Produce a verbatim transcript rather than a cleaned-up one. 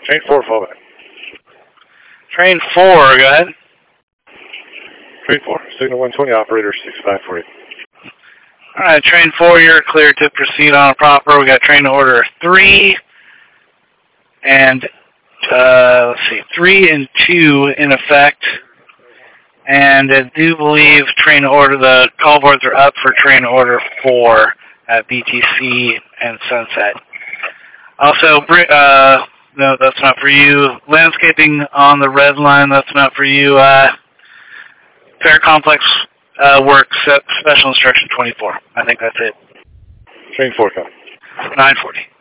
Train four, fallback. Train four, go ahead. Train four, signal one twenty, operator six five four eight. All right, train four, you're clear to proceed on a proper. We got train order three, and uh, let's see, three and two in effect. And I do believe train order, the call boards are up for train order four at B T C and Sunset. Also, uh, no, that's not for you. Landscaping on the red line, that's not for you. Uh, Fair Complex uh, work, special instruction twenty-four. I think that's it. Train four, come. nine forty.